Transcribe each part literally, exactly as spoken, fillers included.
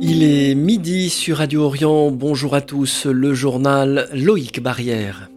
Il est midi sur Radio Orient. Bonjour à tous. Le journal Loïc Barrière.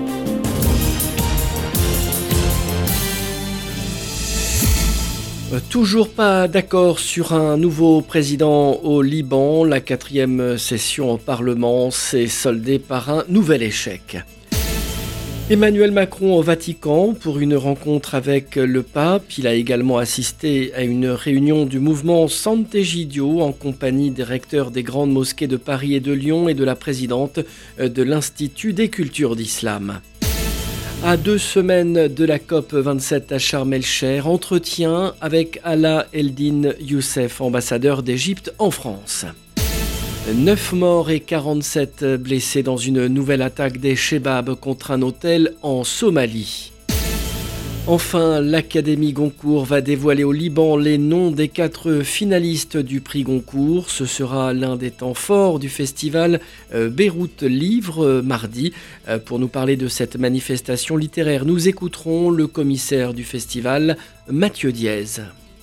Toujours pas d'accord sur un nouveau président au Liban. La quatrième session au Parlement s'est soldée par un nouvel échec. Emmanuel Macron au Vatican pour une rencontre avec le pape. Il a également assisté à une réunion du mouvement Sant'Egidio en compagnie des recteurs des grandes mosquées de Paris et de Lyon et de la présidente de l'Institut des cultures d'islam. À deux semaines de la COP vingt-sept à Sharm el-Cheikh, entretien avec Alaa Eldin Youssef, ambassadeur d'Égypte en France. neuf morts et quarante-sept blessés dans une nouvelle attaque des Chebabs contre un hôtel en Somalie. Enfin, l'Académie Goncourt va dévoiler au Liban les noms des quatre finalistes du prix Goncourt. Ce sera l'un des temps forts du festival Beyrouth Livre mardi. Pour nous parler de cette manifestation littéraire, nous écouterons le commissaire du festival, Mathieu Diez.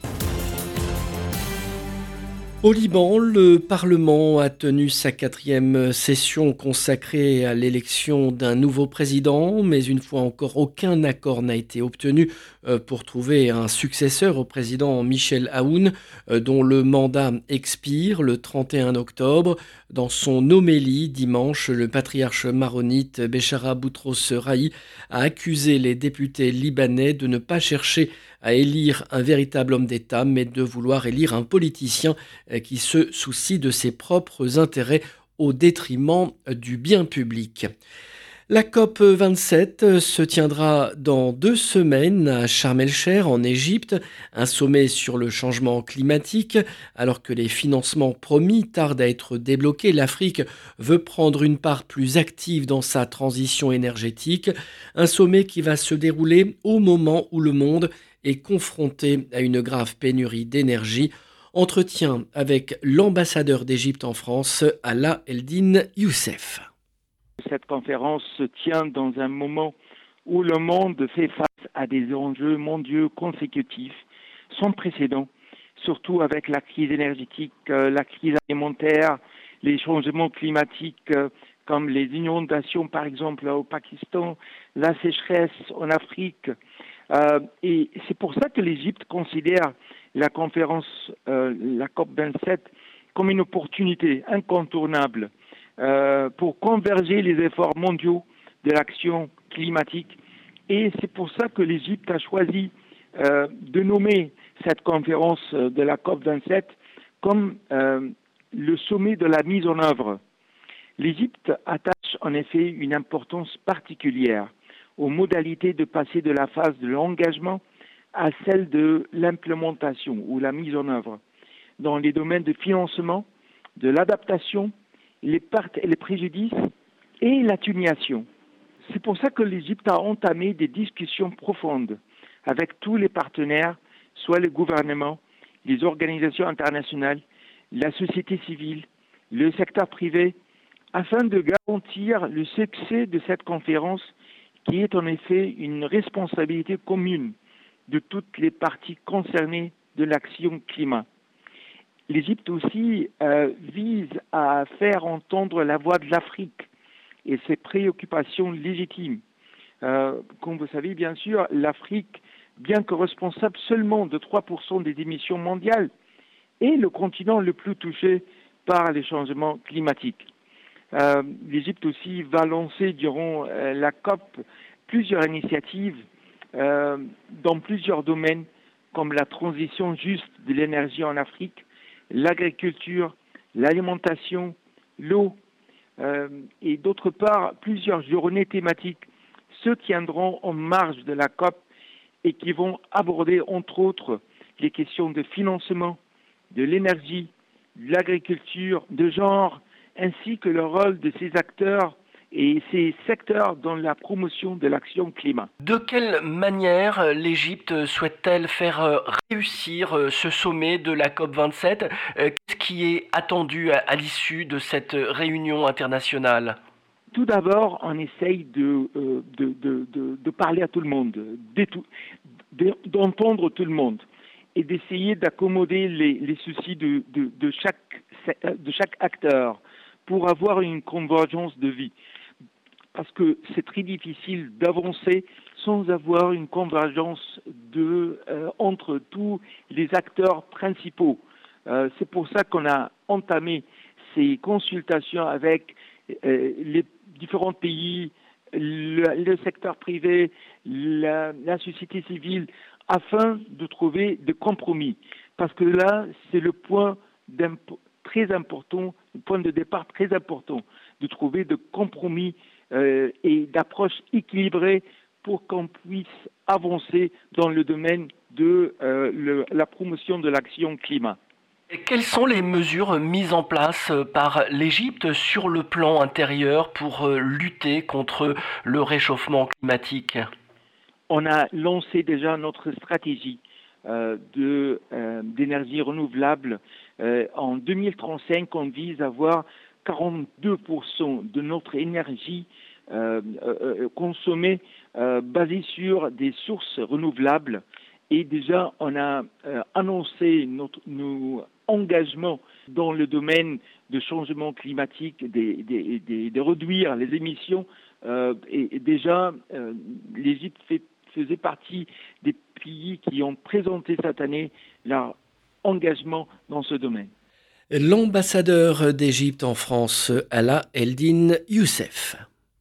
Au Liban, le Parlement a tenu sa quatrième session consacrée à l'élection d'un nouveau président, mais une fois encore, aucun accord n'a été obtenu pour trouver un successeur au président Michel Aoun, dont le mandat expire le trente et un octobre. Dans son homélie dimanche, le patriarche maronite Béchara Boutros Ghali a accusé les députés libanais de ne pas chercher à élire un véritable homme d'État, mais de vouloir élire un politicien qui se soucie de ses propres intérêts au détriment du bien public. La COP vingt-sept se tiendra dans deux semaines à Sharm el-Cheikh en Égypte, un sommet sur le changement climatique. Alors que les financements promis tardent à être débloqués, l'Afrique veut prendre une part plus active dans sa transition énergétique. Un sommet qui va se dérouler au moment où le monde est confronté à une grave pénurie d'énergie. Entretien avec l'ambassadeur d'Égypte en France, Alaa Eldin Youssef. Cette conférence se tient dans un moment où le monde fait face à des enjeux mondiaux consécutifs sans précédent, surtout avec la crise énergétique, la crise alimentaire, les changements climatiques comme les inondations par exemple au Pakistan, la sécheresse en Afrique. Euh, et c'est pour ça que l'Égypte considère la conférence, euh, la COP vingt-sept, comme une opportunité incontournable euh, pour converger les efforts mondiaux de l'action climatique. Et c'est pour ça que l'Égypte a choisi euh, de nommer cette conférence de la COP vingt-sept comme euh, le sommet de la mise en œuvre. L'Égypte attache en effet une importance particulière aux modalités de passer de la phase de l'engagement à celle de l'implémentation ou la mise en œuvre dans les domaines de financement, de l'adaptation, les pertes et les préjudices et l'atténuation. C'est pour ça que l'Égypte a entamé des discussions profondes avec tous les partenaires, soit le gouvernement, les organisations internationales, la société civile, le secteur privé, afin de garantir le succès de cette conférence qui est en effet une responsabilité commune de toutes les parties concernées de l'action climat. L'Égypte aussi euh, vise à faire entendre la voix de l'Afrique et ses préoccupations légitimes. Euh, comme vous savez, bien sûr, l'Afrique, bien que responsable seulement de trois pour cent des émissions mondiales, est le continent le plus touché par les changements climatiques. Euh, L'Égypte aussi va lancer durant euh, la COP plusieurs initiatives euh, dans plusieurs domaines comme la transition juste de l'énergie en Afrique, l'agriculture, l'alimentation, l'eau euh, et d'autre part plusieurs journées thématiques se tiendront en marge de la COP et qui vont aborder entre autres les questions de financement, de l'énergie, de l'agriculture, de genre, ainsi que le rôle de ces acteurs et ces secteurs dans la promotion de l'action climat. De quelle manière l'Égypte souhaite-t-elle faire réussir ce sommet de la COP vingt-sept ? Qu'est-ce qui est attendu à l'issue de cette réunion internationale ? Tout d'abord, on essaye de, euh, de, de, de, de parler à tout le monde, d'entendre tout le monde et d'essayer d'accommoder les, les soucis de, de, de chaque de chaque acteur pour avoir une convergence de vie. Parce que c'est très difficile d'avancer sans avoir une convergence de, euh, entre tous les acteurs principaux. Euh, c'est pour ça qu'on a entamé ces consultations avec euh, les différents pays, le, le secteur privé, la, la société civile, afin de trouver des compromis. Parce que là, c'est le point très important, le point de départ très important, de trouver des compromis euh, et d'approches équilibrées pour qu'on puisse avancer dans le domaine de euh, le, la promotion de l'action climat. Et quelles sont les mesures mises en place par l'Égypte sur le plan intérieur pour lutter contre le réchauffement climatique ? On a lancé déjà notre stratégie euh, de, euh, d'énergie renouvelable. Euh, en deux mille trente-cinq, on vise à avoir quarante-deux pour cent de notre énergie euh, euh, consommée euh, basée sur des sources renouvelables. Et déjà, on a euh, annoncé notre, nos engagements dans le domaine de changement climatique, de, de, de, de réduire les émissions. Euh, et, et déjà, euh, l'Égypte fait, faisait partie des pays qui ont présenté cette année leur engagement dans ce domaine. L'ambassadeur d'Égypte en France, Ala Eldin Youssef.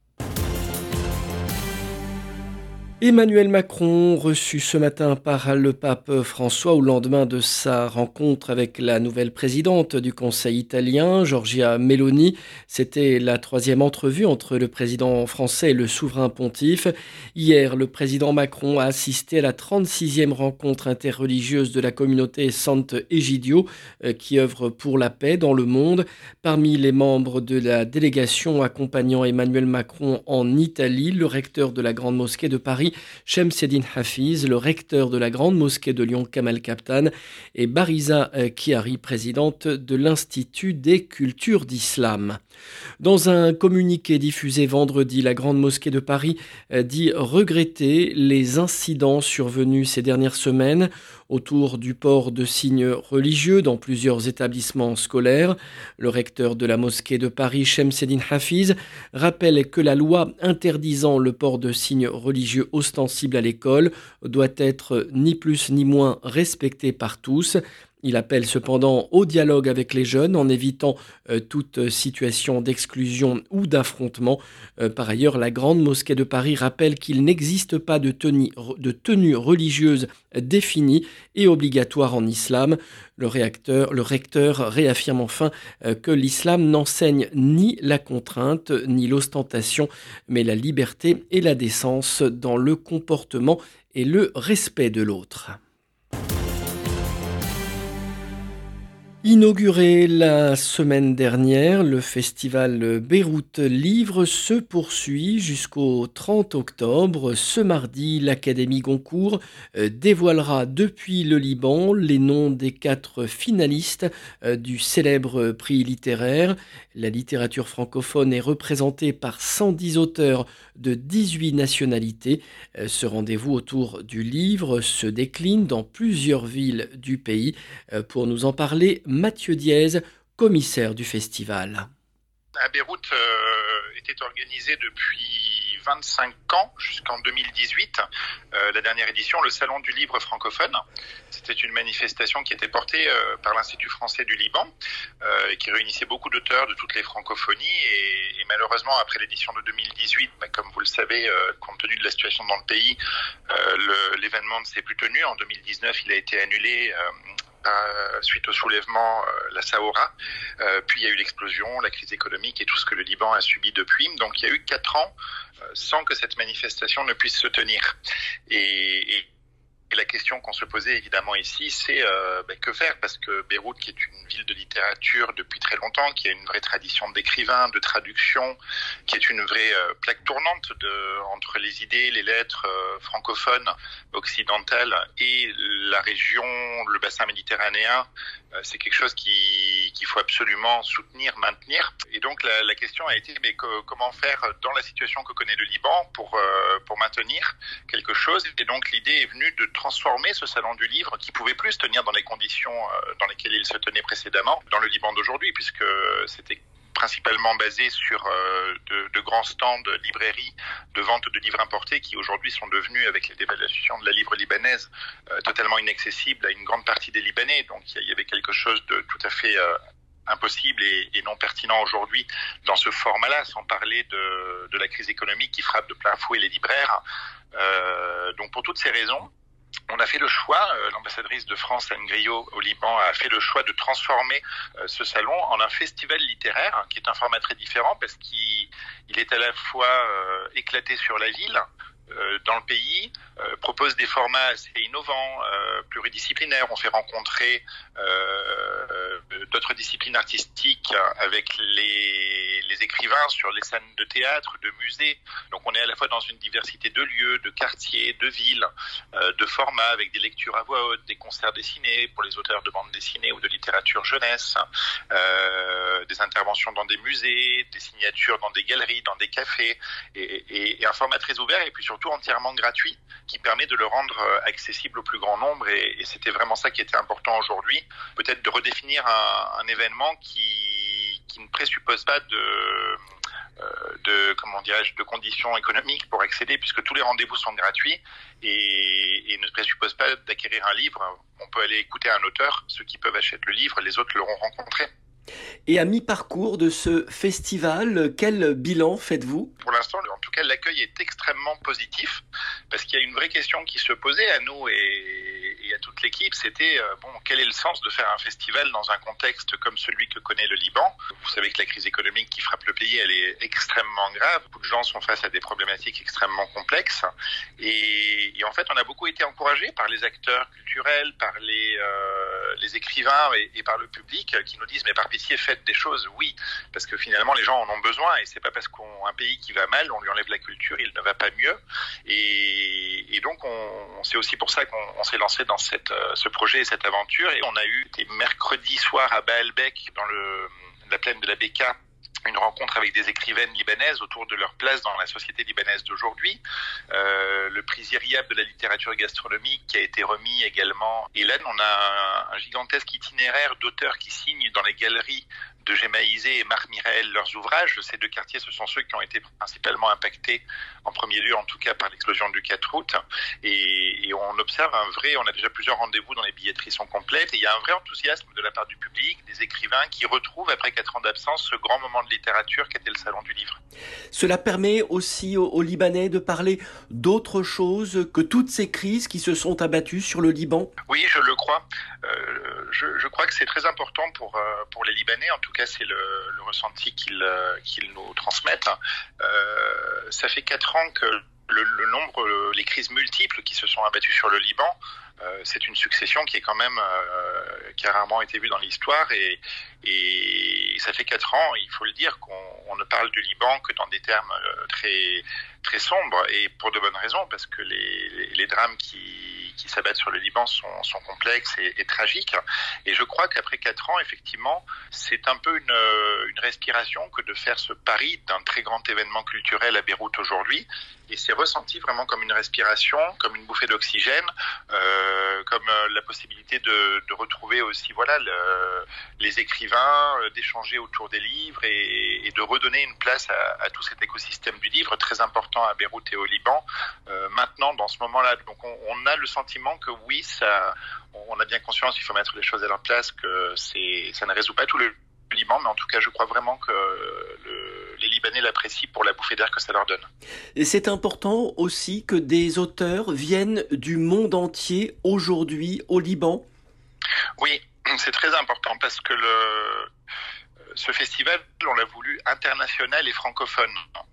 Emmanuel Macron, reçu ce matin par le pape François au lendemain de sa rencontre avec la nouvelle présidente du Conseil italien, Giorgia Meloni. C'était la troisième entrevue entre le président français et le souverain pontife. Hier, le président Macron a assisté à la trente-sixième rencontre interreligieuse de la communauté Sant'Egidio qui œuvre pour la paix dans le monde. Parmi les membres de la délégation accompagnant Emmanuel Macron en Italie, le recteur de la Grande Mosquée de Paris, Chemseddine Hafiz, le recteur de la Grande Mosquée de Lyon, Kamal Kaptan, et Bariza Kiari, présidente de l'Institut des cultures d'islam. Dans un communiqué diffusé vendredi, la Grande Mosquée de Paris dit regretter les incidents survenus ces dernières semaines autour du port de signes religieux dans plusieurs établissements scolaires. Le recteur de la mosquée de Paris, Chemseddine Hafiz, rappelle que la loi interdisant le port de signes religieux ostensibles à l'école doit être ni plus ni moins respectée par tous. Il appelle cependant au dialogue avec les jeunes en évitant euh, toute situation d'exclusion ou d'affrontement. Euh, par ailleurs, la Grande Mosquée de Paris rappelle qu'il n'existe pas de tenue, de tenue religieuse définie et obligatoire en islam. Le, réacteur, le recteur réaffirme enfin euh, que l'islam n'enseigne ni la contrainte ni l'ostentation, mais la liberté et la décence dans le comportement et le respect de l'autre. Inauguré la semaine dernière, le festival Beyrouth Livre se poursuit jusqu'au trente octobre. Ce mardi, l'Académie Goncourt dévoilera depuis le Liban les noms des quatre finalistes du célèbre prix littéraire. La littérature francophone est représentée par cent dix auteurs de dix-huit nationalités. Ce rendez-vous autour du livre se décline dans plusieurs villes du pays. Pour nous en parler, Mathieu Diez, commissaire du festival. À Beyrouth euh, était organisé depuis vingt-cinq ans jusqu'en deux mille dix-huit, euh, la dernière édition, le Salon du Livre francophone. C'était une manifestation qui était portée euh, par l'Institut français du Liban euh, et qui réunissait beaucoup d'auteurs de toutes les francophonies. Et, et malheureusement, après l'édition de deux mille dix-huit, bah, comme vous le savez, euh, compte tenu de la situation dans le pays, euh, le, l'événement ne s'est plus tenu. En deux mille dix-neuf, il a été annulé euh, Euh, suite au soulèvement, euh, la Sahora. Euh, puis il y a eu l'explosion, la crise économique et tout ce que le Liban a subi depuis. Donc il y a eu quatre ans euh, sans que cette manifestation ne puisse se tenir. Et, et, et la question qu'on se posait évidemment ici, c'est euh, ben, que faire ? Parce que Beyrouth, qui est une ville de littérature depuis très longtemps, qui a une vraie tradition d'écrivains, de traduction, qui est une vraie euh, plaque tournante de, entre les idées, les lettres euh, francophones, occidentales et la région, le bassin méditerranéen, euh, c'est quelque chose qui qui, qu'il faut absolument soutenir, maintenir. Et donc la, la question a été mais que, comment faire dans la situation que connaît le Liban pour, euh, pour maintenir quelque chose. Et donc l'idée est venue de transformer ce salon du livre qui pouvait plus se tenir dans les conditions euh, dans lesquelles il se tenait précédemment, dans le Liban d'aujourd'hui, puisque c'était principalement basé sur euh, de, de grands stands de librairies de vente de livres importés qui aujourd'hui sont devenus, avec les dévaluations de la livre libanaise, euh, totalement inaccessibles à une grande partie des Libanais. Donc il y avait quelque chose de tout à fait euh, impossible et, et non pertinent aujourd'hui dans ce format-là, sans parler de, de la crise économique qui frappe de plein fouet les libraires. Euh, donc pour toutes ces raisons, on a fait le choix, euh, l'ambassadrice de France, Anne Griot, au Liban, a fait le choix de transformer euh, ce salon en un festival littéraire, qui est un format très différent parce qu'il il est à la fois euh, éclaté sur la ville, euh, dans le pays, euh, propose des formats assez innovants, euh, pluridisciplinaires. On fait rencontrer euh, d'autres disciplines artistiques avec les, les écrivains sur les scènes de théâtre, de musées. Donc on est à la fois dans une diversité de lieux, de quartiers, de villes, euh, de formats, avec des lectures à voix haute, des concerts dessinés pour les auteurs de bande dessinée ou de littérature jeunesse, euh, des interventions dans des musées, des signatures dans des galeries, dans des cafés, et, et, et un format très ouvert et puis surtout entièrement gratuit qui permet de le rendre accessible au plus grand nombre. Et, et c'était vraiment ça qui était important aujourd'hui, peut-être de redéfinir un, un événement qui, qui ne présuppose pas de... de comment dirais-je de conditions économiques pour accéder, puisque tous les rendez-vous sont gratuits et, et ne présuppose pas d'acquérir un livre. On peut aller écouter un auteur, ceux qui peuvent acheter le livre, les autres l'auront rencontré. Et à mi-parcours de ce festival, quel bilan faites-vous ? Pour l'instant, en tout cas, l'accueil est extrêmement positif, parce qu'il y a une vraie question qui se posait à nous et, et à toute l'équipe, c'était euh, bon, quel est le sens de faire un festival dans un contexte comme celui que connaît le Liban ? Vous savez que la crise économique qui frappe le pays, elle est extrêmement grave. Beaucoup de gens sont face à des problématiques extrêmement complexes, et, et en fait, on a beaucoup été encouragés par les acteurs culturels, par les, euh, les écrivains et, et par le public qui nous disent mais par pitié, faites des choses, oui, parce que finalement les gens en ont besoin et c'est pas parce qu'un pays qui va mal, on lui enlève la culture, il ne va pas mieux. Et, et donc on, c'est aussi pour ça qu'on on s'est lancé dans cette, ce projet et cette aventure. Et on a eu des mercredis soirs à Baalbek, dans le, la plaine de la Beka, une rencontre avec des écrivaines libanaises autour de leur place dans la société libanaise d'aujourd'hui. Euh, le prix Ziryab de la littérature gastronomique qui a été remis également. Et là, on a un, un gigantesque itinéraire d'auteurs qui signent dans les galeries de Gémaïsé et Marc Mirel leurs ouvrages. Ces deux quartiers, ce sont ceux qui ont été principalement impactés, en premier lieu en tout cas, par l'explosion du quatre août. Et, et on observe un vrai, on a déjà plusieurs rendez-vous dont les billetteries sont complètes, et il y a un vrai enthousiasme de la part du public, des écrivains qui retrouvent, après quatre ans d'absence, ce grand moment de littérature qu'était le Salon du Livre. Cela permet aussi aux, aux Libanais de parler d'autre chose que toutes ces crises qui se sont abattues sur le Liban ? Oui, je le crois. Euh, je, je crois que c'est très important pour, euh, pour les Libanais, en tout cas c'est le, le ressenti qu'ils, euh, qu'ils nous transmettent. Euh, ça fait quatre ans que le, le nombre, les crises multiples qui se sont abattues sur le Liban, euh, c'est une succession qui est quand même euh, qui a rarement été vue dans l'histoire, et, et ça fait quatre ans, il faut le dire, qu'on on ne parle du Liban que dans des termes très très sombres, et pour de bonnes raisons, parce que les, les, les drames qui, qui s'abattent sur le Liban sont, sont complexes et, et tragiques. Et je crois qu'après quatre ans, effectivement, c'est un peu une, une respiration que de faire ce pari d'un très grand événement culturel à Beyrouth aujourd'hui. Et c'est ressenti vraiment comme une respiration, comme une bouffée d'oxygène, euh, comme euh, la possibilité de, de retrouver aussi voilà le, les écrivains, euh, d'échanger autour des livres et, et de redonner une place à, à tout cet écosystème du livre très important à Beyrouth et au Liban. Euh, maintenant, dans ce moment-là, donc on, on a le sentiment que oui, ça, on a bien conscience, il faut mettre les choses à leur place, que c'est, ça ne résout pas tout le Liban, mais en tout cas, je crois vraiment que le, les Libanais l'apprécient pour la bouffée d'air que ça leur donne. Et c'est important aussi que des auteurs viennent du monde entier aujourd'hui au Liban ? Oui, c'est très important parce que le, ce festival, on l'a voulu international et francophone.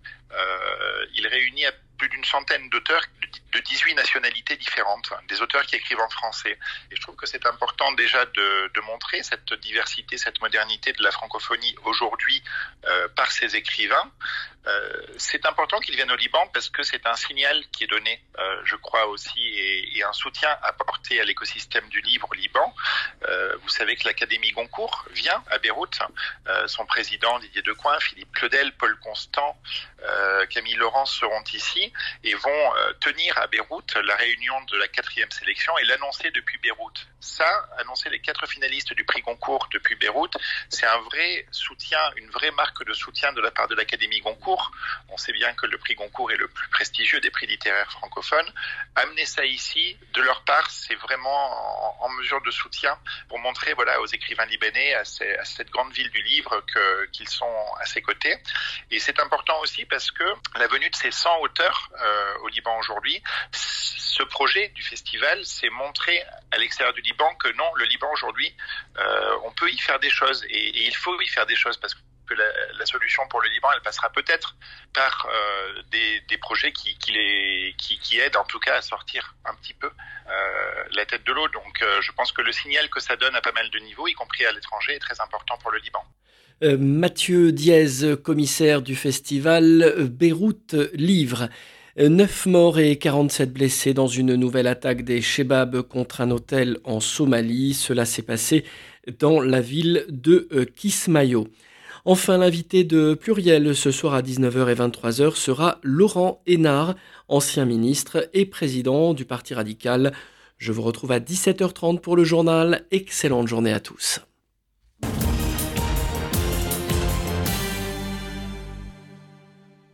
Euh, il réunit à plus d'une centaine d'auteurs de dix-huit nationalités différentes, des auteurs qui écrivent en français. Et je trouve que c'est important déjà de, de montrer cette diversité, cette modernité de la francophonie aujourd'hui euh, par ces écrivains. Euh, c'est important qu'ils viennent au Liban parce que c'est un signal qui est donné, euh, je crois aussi, et, et un soutien apporté à l'écosystème du livre au Liban. Euh, vous savez que l'Académie Goncourt vient à Beyrouth. Euh, son président Didier Decoing, Philippe Claudel, Paul Constant, euh, Camille Laurence seront ici et vont euh, tenir à Beyrouth la réunion de la quatrième sélection et l'annoncer depuis Beyrouth. Ça, annoncer les quatre finalistes du prix Goncourt depuis Beyrouth, c'est un vrai soutien, une vraie marque de soutien de la part de l'Académie Goncourt. On sait bien que le prix Goncourt est le plus prestigieux des prix littéraires francophones. Amener ça ici, de leur part, c'est vraiment en, en mesure de soutien pour montrer voilà, aux écrivains libanais, à, ces, à cette grande ville du livre, que, qu'ils sont à ses côtés. Et c'est important aussi parce que la venue de ces cent auteurs euh, au Liban aujourd'hui, ce projet du festival, c'est montrer à l'extérieur du Liban que non, le Liban aujourd'hui, euh, on peut y faire des choses et, et il faut y faire des choses parce que que la, la solution pour le Liban, elle passera peut-être par euh, des, des projets qui, qui, les, qui, qui aident en tout cas à sortir un petit peu euh, la tête de l'eau. Donc euh, je pense que le signal que ça donne à pas mal de niveaux, y compris à l'étranger, est très important pour le Liban. Euh, Mathieu Diez, commissaire du festival Beyrouth Livre. Neuf morts et quarante-sept blessés dans une nouvelle attaque des Chebabs contre un hôtel en Somalie. Cela s'est passé dans la ville de Kismayo. Enfin, l'invité de Pluriel ce soir à dix-neuf heures et vingt-trois heures sera Laurent Hénard, ancien ministre et président du Parti radical. Je vous retrouve à dix-sept heures trente pour le journal. Excellente journée à tous.